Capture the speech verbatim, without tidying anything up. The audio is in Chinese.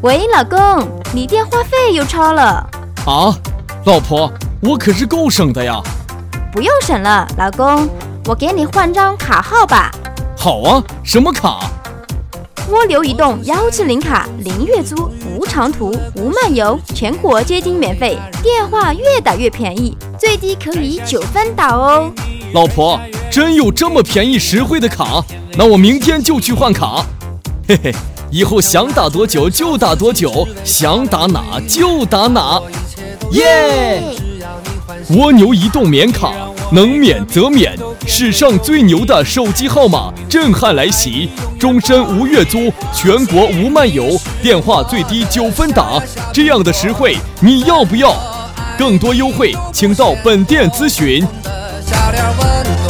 喂，老公，你电话费又超了。 啊，老婆，我可是够省的呀。 不用省了，老公，我给你换张卡号吧。 好啊，什么卡？ 涡流移动幺七零卡，零月租，无长途，无漫游，全国接听免费，电话越打越便宜，最低可以九分打哦。 老婆，真有这么便宜实惠的卡？那我明天就去换卡。嘿嘿，以后想打多久就打多久，想打哪就打哪。耶！蜗牛移动免卡，能免则免，史上最牛的手机号码震撼来袭，终身无月租，全国无漫游，电话最低九分打，这样的实惠你要不要？更多优惠请到本店咨询。